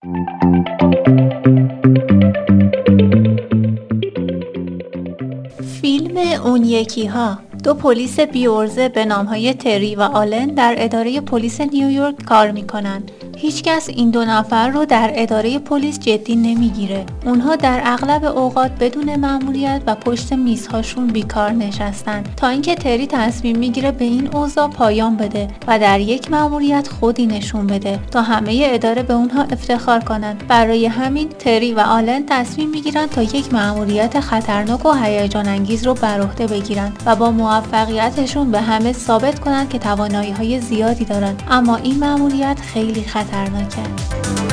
فیلم اون یکی ها. دو پلیس بی‌عرضه به نامهای تری و آلن در اداره پلیس نیویورک کار میکنن. هیچکس این دو نفر رو در اداره پلیس جدی نمیگیره. اونها در اغلب اوقات بدون مأموریت و پشت میزهاشون بیکار نشستن تا اینکه تری تصمیم میگیره به این اوضاع پایان بده و در یک مأموریت خودی نشون بده تا همه اداره به اونها افتخار کنن. برای همین تری و آلن تصمیم میگیرن تا یک مأموریت خطرناک و هیجان انگیز رو بر عهده بگیرن و با موفقیتشون به همه ثابت کنن که توانایی‌های زیادی دارن، اما این مأموریت خیلی خطرناکه.